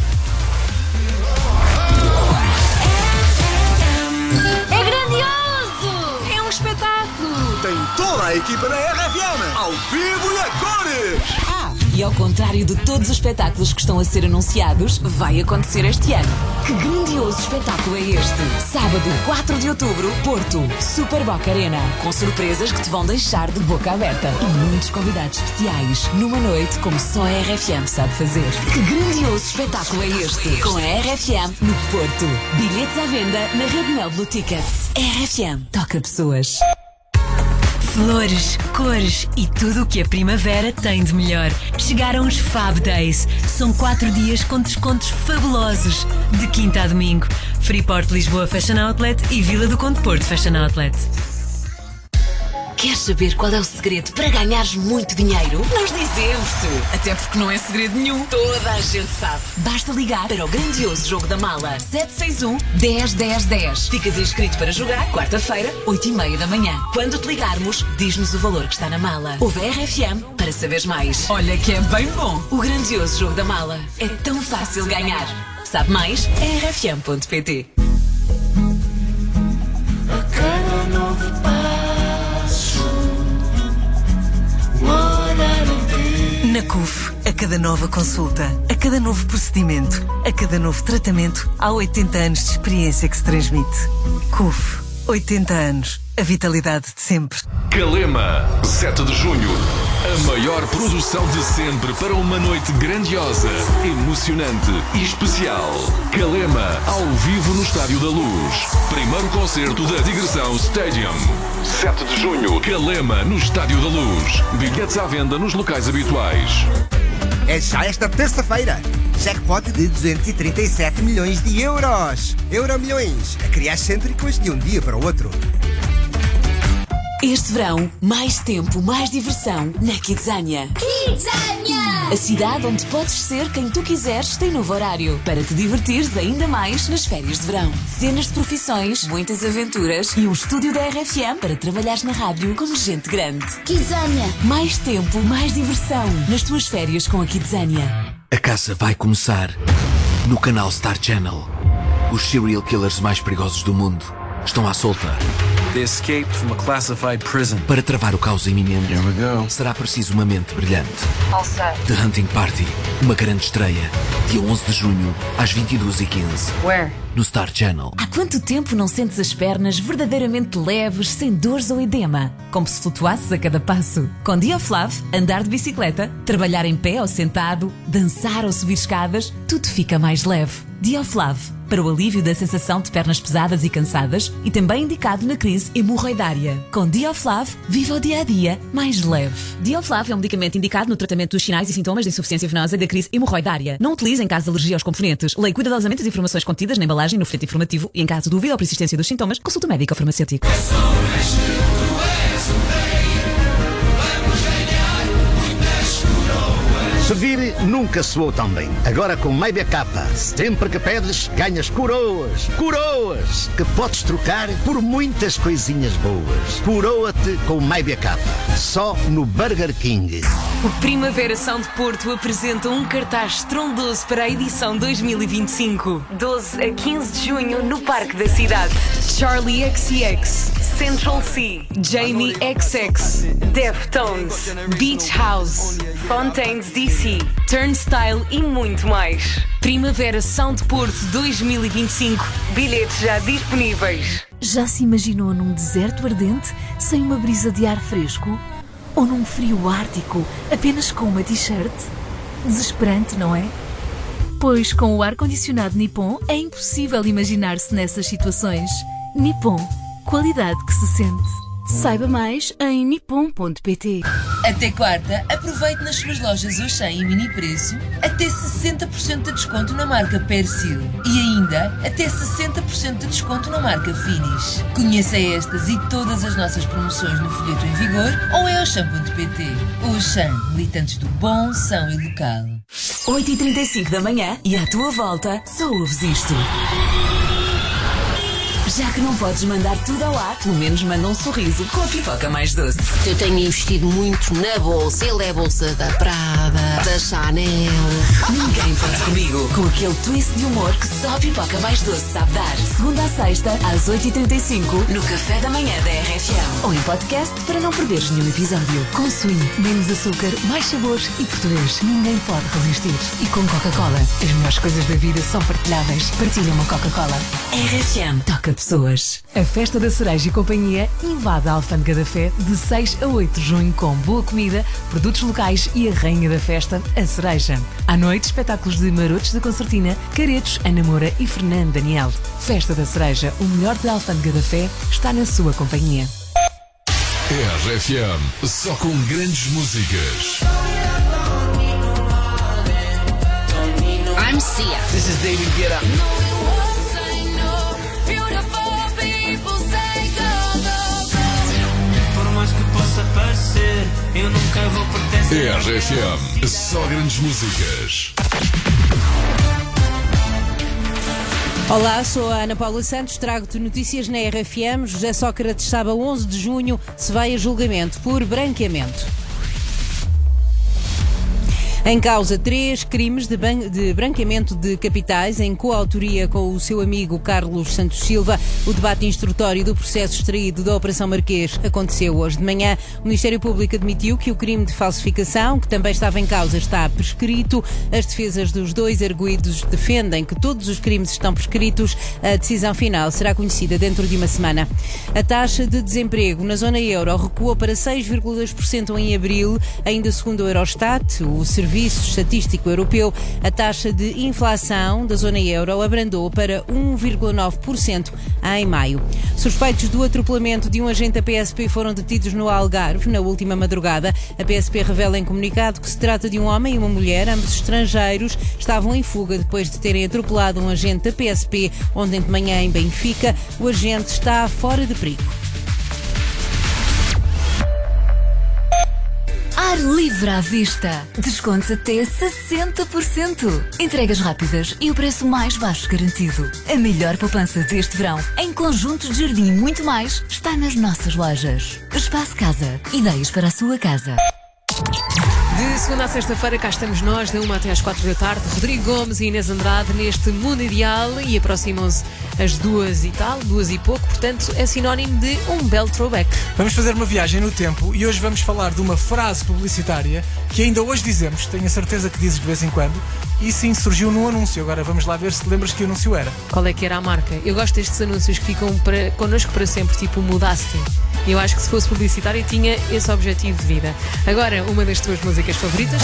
É grandioso! É um espetáculo! Tem toda a equipa da R F M, ao vivo e a cores! Ah, e ao contrário de todos os espetáculos que estão a ser anunciados, vai acontecer este ano. Que grandioso espetáculo é este? Sábado, quatro de outubro, Porto, Super Boca Arena, com surpresas que te vão deixar de boca aberta e muitos convidados especiais, numa noite como só a R F M sabe fazer. Que grandioso espetáculo é este? Com a R F M no Porto. Bilhetes à venda na Rede Mel Blue Tickets. R F M toca pessoas. Flores, cores e tudo o que a primavera tem de melhor. Chegaram os Fab Days. São quatro dias com descontos fabulosos. De quinta a domingo. Freeport Lisboa Fashion Outlet e Vila do Conde Porto Fashion Outlet. Queres saber qual é o segredo para ganhares muito dinheiro? Nós dizemos-te! Até porque não é segredo nenhum. Toda a gente sabe. Basta ligar para o grandioso jogo da mala. sete seis um, dez, dez, dez. Ficas inscrito para jogar quarta-feira, oito e meia da manhã. Quando te ligarmos, diz-nos o valor que está na mala. Ouve a R F M para saberes mais. Olha que é bem bom. O grandioso jogo da mala. É tão fácil ganhar. Sabe mais? R F M ponto P T. A cada novo passo cada nova consulta, a cada novo procedimento, a cada novo tratamento, há oitenta anos de experiência que se transmite. C U F. oitenta anos. A vitalidade de sempre. Calema, sete de junho. A maior produção de sempre para uma noite grandiosa, emocionante e especial. Calema, ao vivo no Estádio da Luz. Primeiro concerto da Digressão Stadium. sete de junho, Calema, no Estádio da Luz. Bilhetes à venda nos locais habituais. É já esta terça-feira. Jackpot de duzentos e trinta e sete milhões de euros. Euromilhões, a criar cêntricos de um dia para o outro. Este verão, mais tempo, mais diversão na Kidzania. Kidzania! A cidade onde podes ser quem tu quiseres tem novo horário para te divertires ainda mais nas férias de verão. Dezenas de profissões, muitas aventuras e um estúdio da R F M para trabalhares na rádio como gente grande. Kidzania! Mais tempo, mais diversão nas tuas férias com a Kidzania. A caça vai começar no canal Star Channel. Os serial killers mais perigosos do mundo estão à solta. They escaped from a classified prison. Para travar o caos iminente, Here we go. será preciso uma mente brilhante. All set. The Hunting Party, uma grande estreia, dia onze de junho, às vinte e duas e quinze. Where? No Star Channel. Há quanto tempo não sentes as pernas verdadeiramente leves, sem dores ou edema? Como se flutuasses a cada passo. Com Diaflav, andar de bicicleta, trabalhar em pé ou sentado, dançar ou subir escadas, tudo fica mais leve. Diaflav, para o alívio da sensação de pernas pesadas e cansadas e também indicado na crise hemorroidária. Com Diaflav, viva o dia-a-dia mais leve. Diaflav é um medicamento indicado no tratamento dos sinais e sintomas de insuficiência venosa e da crise hemorroidária. Não utilize em caso de alergia aos componentes. Leia cuidadosamente as informações contidas na embalagem no folheto informativo e em caso de dúvida ou persistência dos sintomas, consulte o médico ou farmacêutico. Servir nunca soou tão bem. Agora com Maybe Capa, sempre que pedes, ganhas coroas. Coroas! Que podes trocar por muitas coisinhas boas. Coroa-te com Maybe Capa. Só no Burger King. O Primavera Sound Porto apresenta um cartaz estrondoso para a edição dois mil e vinte e cinco. doze a quinze de junho no Parque da Cidade. Charlie X C X, Central C, Jamie X X, Deftones, Beach House, Fontaines D C, Turnstile e muito mais. Primavera Sound Porto dois mil e vinte e cinco. Bilhetes já disponíveis. Já se imaginou num deserto ardente, sem uma brisa de ar fresco? Ou num frio ártico, apenas com uma t-shirt? Desesperante, não é? Pois com o ar-condicionado Nippon é impossível imaginar-se nessas situações. Nippon, qualidade que se sente. Saiba mais em nippon ponto pt. Até quarta, aproveite nas suas lojas Auchan e Mini Preço até sessenta por cento de desconto na marca Persil e ainda até sessenta por cento de desconto na marca Finish. Conheça estas e todas as nossas promoções no folheto em vigor ou em auchan ponto pt. Auchan, militantes do bom, são e local. oito e trinta e cinco da manhã e à tua volta só ouves isto. Já que não podes mandar tudo ao ar, pelo menos manda um sorriso com a pipoca mais doce. Eu tenho investido muito na bolsa. Ele é a bolsa da Prada, da Chanel. Ninguém pode comigo. Com aquele twist de humor que só a pipoca mais doce sabe dar. Segunda a sexta, às oito e trinta e cinco, no Café da Manhã da R F M. Ou em podcast para não perderes nenhum episódio. Com swing, menos açúcar, mais sabores e português. Ninguém pode resistir. E com Coca-Cola. As melhores coisas da vida são partilháveis. Partilha uma Coca-Cola. R F M. Toca pessoas. A Festa da Cereja e Companhia invade a Alfândega da Fé de seis a oito de junho com boa comida, produtos locais e a rainha da festa, a cereja. À noite, espetáculos de Marotos da Concertina, Caretos, Ana Moura e Fernando Daniel. Festa da Cereja, o melhor da Alfândega da Fé, está na sua companhia. R F M, só com grandes músicas. I'm Sia. This is David Guetta. Por mais que possa parecer, eu nunca vou pertencer. R F M, só grandes músicas. Olá, sou a Ana Paula Santos, trago-te notícias na R F M. José Sócrates sabe a onze de junho se vai a julgamento por branqueamento. Em causa, três crimes de, ban- de branqueamento de capitais em coautoria com o seu amigo Carlos Santos Silva. O debate instrutório do processo extraído da Operação Marquês aconteceu hoje de manhã. O Ministério Público admitiu que o crime de falsificação, que também estava em causa, está prescrito. As defesas dos dois arguidos defendem que todos os crimes estão prescritos. A decisão final será conhecida dentro de uma semana. A taxa de desemprego na zona euro recuou para seis vírgula dois por cento em abril, ainda segundo o Eurostat, o Serviço Estatístico Europeu. A taxa de inflação da zona euro abrandou para um vírgula nove por cento em maio. Suspeitos do atropelamento de um agente da P S P foram detidos no Algarve na última madrugada. A P S P revela em comunicado que se trata de um homem e uma mulher, ambos estrangeiros, estavam em fuga depois de terem atropelado um agente da P S P ontem de manhã em Benfica. O agente está fora de perigo. Ar livre à vista. Descontos até sessenta por cento. Entregas rápidas e o preço mais baixo garantido. A melhor poupança deste verão, em conjuntos de jardim e muito mais, está nas nossas lojas. Espaço Casa. Ideias para a sua casa. De segunda a sexta-feira cá estamos nós, da uma até às quatro da tarde. Rodrigo Gomes e Inês Andrade neste Mundo Ideal e aproximam-se as duas e tal, duas e pouco, portanto é sinónimo de um belo throwback. Vamos fazer uma viagem no tempo e hoje vamos falar de uma frase publicitária que ainda hoje dizemos, tenho a certeza que dizes de vez em quando, e sim, surgiu num anúncio. Agora vamos lá ver se te lembras que anúncio era. Qual é que era a marca? Eu gosto destes anúncios que ficam para, connosco para sempre, tipo Mudaste. Eu acho que se fosse publicitário tinha esse objetivo de vida. Agora, uma das tuas músicas favoritas?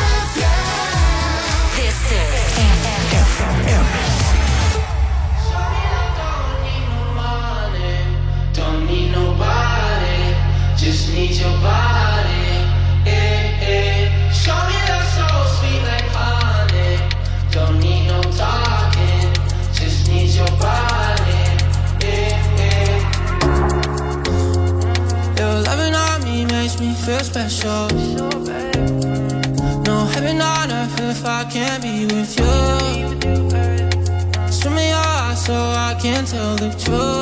Feel special. No heaven on earth if I can't be with you. Swim me your eyes so I can tell the truth.